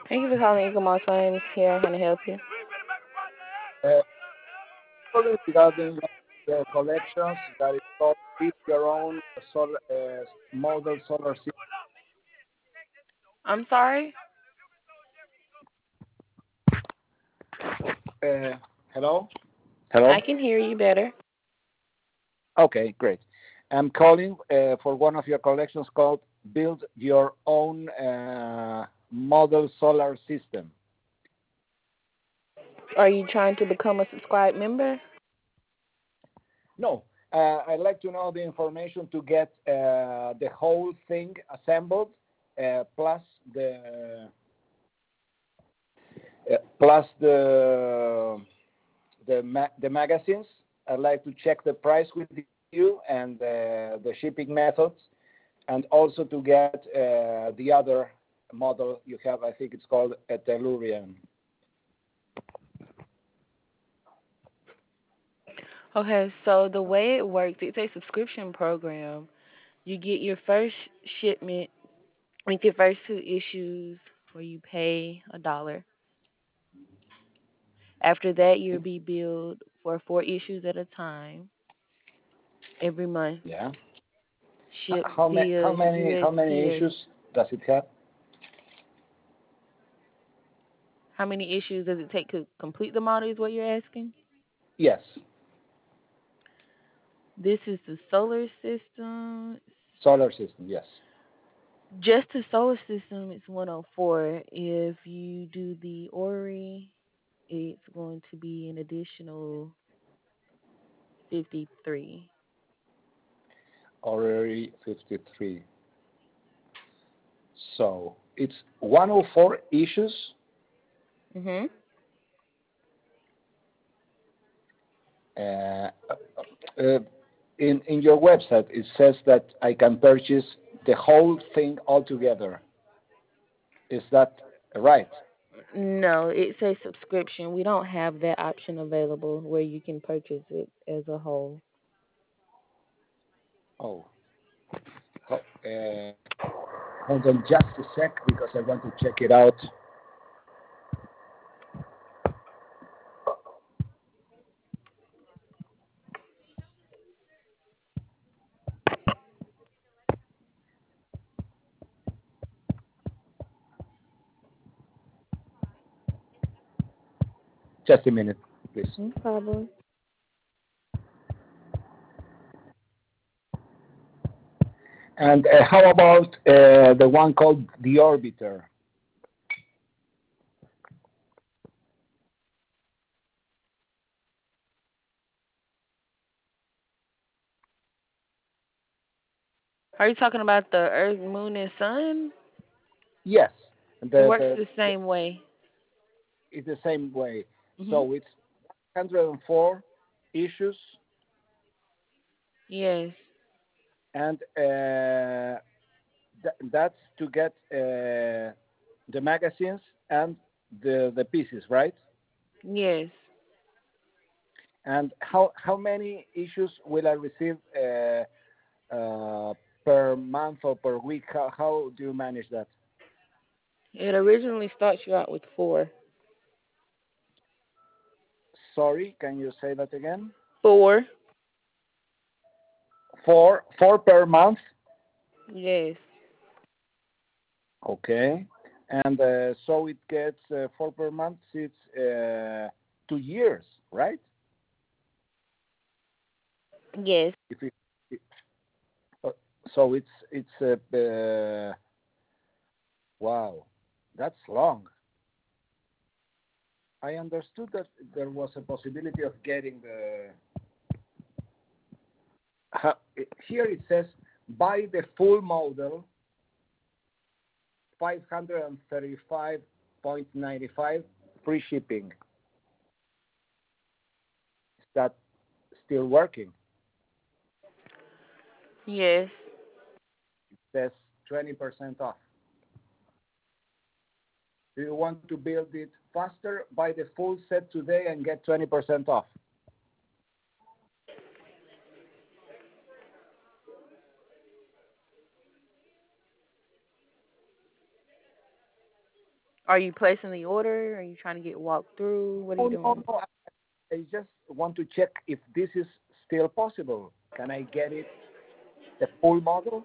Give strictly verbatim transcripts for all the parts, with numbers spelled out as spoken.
Thank you for calling Eagle Moss Homes. Here, how can I help you? Uh, Calling regarding one of your collections that is called Build Your Own solar, uh, Model Solar System. I'm sorry. Uh, hello? I Hello? can hear you better. Okay, great. I'm calling uh, for one of your collections called Build Your Own uh, Model Solar System. Are you trying to become a subscribed member? No, uh, I'd like to know the information to get uh, the whole thing assembled, uh, plus the uh, plus the the ma- the magazines. I'd like to check the price with you and uh, the shipping methods, and also to get uh, the other model you have. I think it's called a Tellurian. Okay, so the way it works, it's a subscription program. You get your first shipment with your first two issues where you pay a dollar. After that, you'll be billed for four issues at a time every month, Yeah. H- shipped How, ma- how via many how many U S P S. issues does it have? How many issues does it take to complete the model, is what you're asking? Yes. This is the solar system. Solar system. Yes. Just the solar system, it's one hundred four. If you do the Ori, it's going to be an additional fifty-three. Already fifty-three. So it's one hundred four issues. Mhm. Uh, uh, in in your website, it says that I can purchase the whole thing altogether. Is that right? No, it's a subscription. We don't have that option available where you can purchase it as a whole. Oh, ho- uh, hold on just a sec because I want to check it out. Just a minute, please. No problem. And uh, how about uh, the one called the Orbiter? Are you talking about the Earth, Moon, and Sun? Yes, It the, works the, the the same way. it's the same way. Mhm. So it's one hundred four issues, Yes. and uh, th- that's to get uh, the magazines and the the pieces, right? Yes. And how how many issues will I receive uh, uh, per month or per week? How, how do you manage that? It originally starts you out with four. Sorry, can you say that again? Four. Four four per month. Yes. Okay, and uh, so it gets uh, four per month. It's uh, two years, right? Yes. If it, it uh, so it's it's uh, uh, wow, that's long. I understood that there was a possibility of getting the. Ha, here it says buy the full model, five hundred thirty-five point nine five free shipping. Is that still working? Yes. It says twenty percent off. Do you want to build it faster? Buy the full set today and get twenty percent off. Are you placing the order? Are you trying to get walked through? What are you Oh, no, doing? no. I, I just want to check if this is still possible. Can I get it, the full model?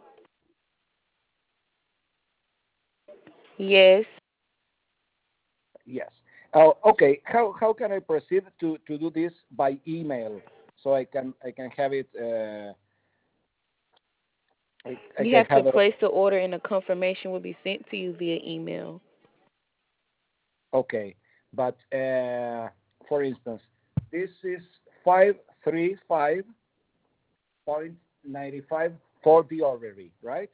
Yes. Yes. Oh, okay. How how can I proceed to, to do this by email so I can I can have it uh, I, I You can have to have a place the order and a confirmation will be sent to you via email. okay. But uh, for instance, this is five three five point ninety five for the ovary, right?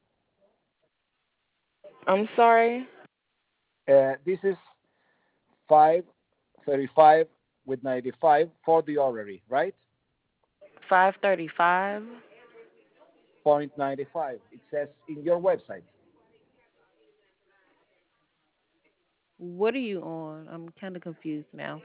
I'm sorry. Uh, this is five thirty five with ninety five for the ovary, right? five thirty-five. Point ninety five. It says in your website. What are you on? I'm kind of confused now.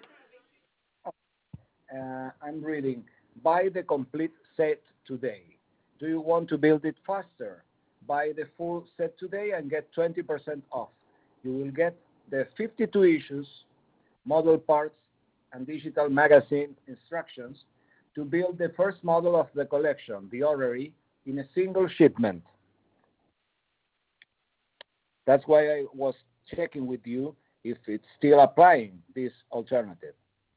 Uh, I'm reading, buy the complete set today. Do you want to build it faster? Buy the full set today and get twenty percent off. You will get the fifty-two issues, model parts, and digital magazine instructions to build the first model of the collection, the orrery, in a single shipment. That's why I was checking with you if it's still applying this alternative.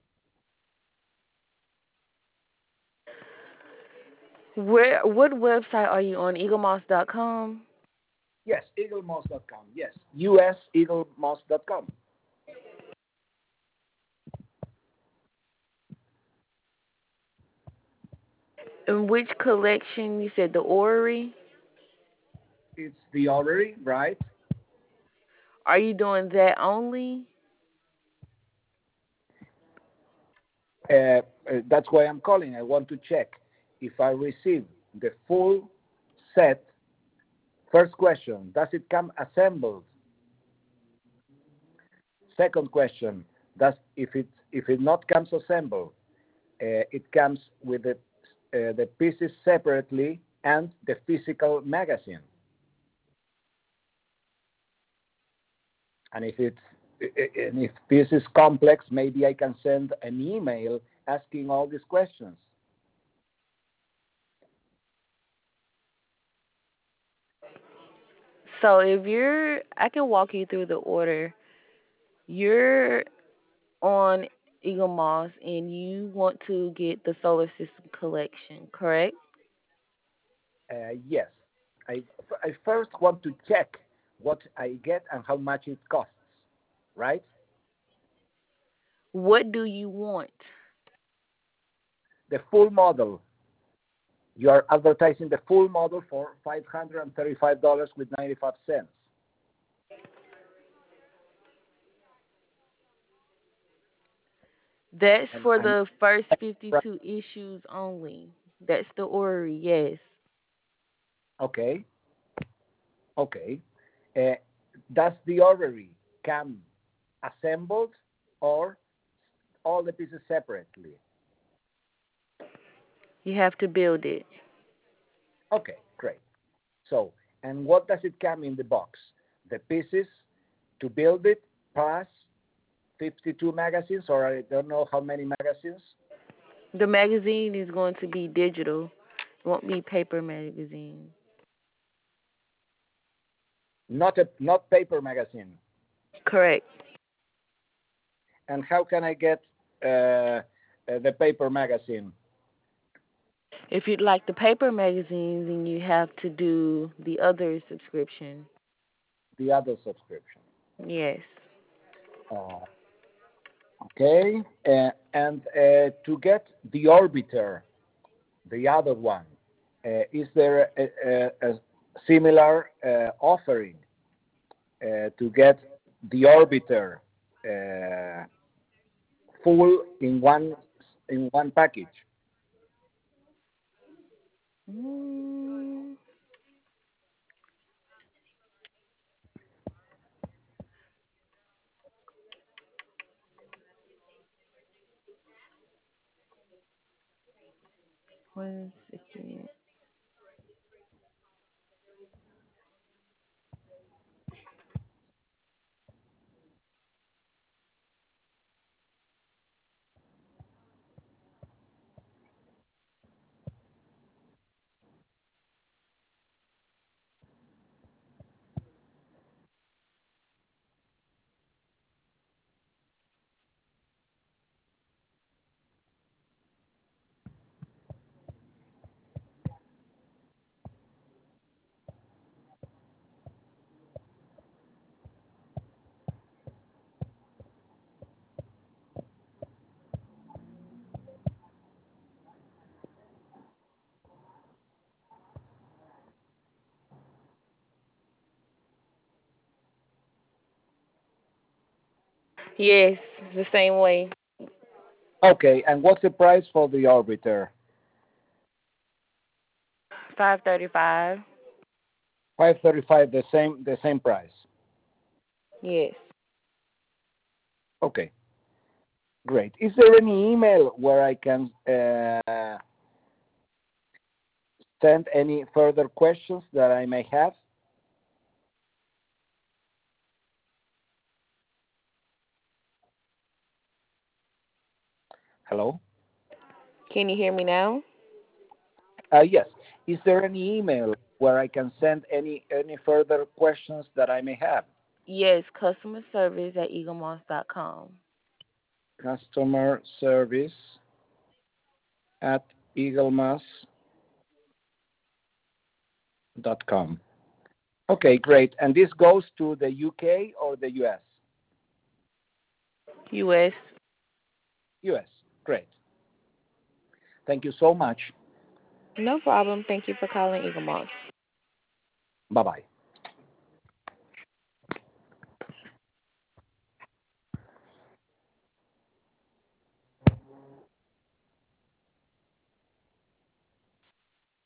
Where? What website are you on? Eagle Moss dot com. Yes, eagle moss dot com. Yes, U S eagle moss dot com. In which collection? You said the Orrery. It's the orrery, right? Are you doing that only? Uh, uh, that's why I'm calling. I want to check if I receive the full set. First question, does it come assembled? Second question, does if it if it not comes assembled, uh, it comes with the uh, the pieces separately and the physical magazine. And if it's and if this is complex, maybe I can send an email asking all these questions. So if you're, I can walk you through the order. You're on Eagle Moss and you want to get the solar system collection, correct? Uh, yes, I, I first want to check what I get and how much it costs, right? What do you want? The full model. You are advertising the full model for five hundred thirty-five dollars with ninety-five cents. That's And, for and the first fifty-two issues only. That's the order, yes. okay, okay. Uh, does the ovary come assembled or all the pieces separately? You have to build it. Okay, great. So, and what does it come in the box? The pieces to build it plus fifty-two magazines, or I don't know how many magazines. The magazine is going to be digital. It won't be paper magazine. Not a not paper magazine. Correct. And how can I get uh, uh, the paper magazine, If you'd like the paper magazine, then you have to do the other subscription. the other subscription? Yes. Uh, okay, uh, and uh, to get the orbiter, the other one, uh, is there a, a, a similar uh, offering uh, to get the orbiter uh, full in one in one package? Mm, one second. Yes, the same way. Okay, and what's the price for the Orbiter? Five thirty-five. five thirty-five, the same the same price. Yes. Okay, great. Is there any email where I can uh, send any further questions that I may have? Hello? Can you hear me now? Uh, yes. Is there any email where I can send any any further questions that I may have? Yes, customer service at eaglemoss dot com. Customer service at eaglemas dot com. Okay, great. And this goes to the U K or the U S? U S. U S. Great. Thank you so much. No problem. Thank you for calling Eagle Moss. Bye bye.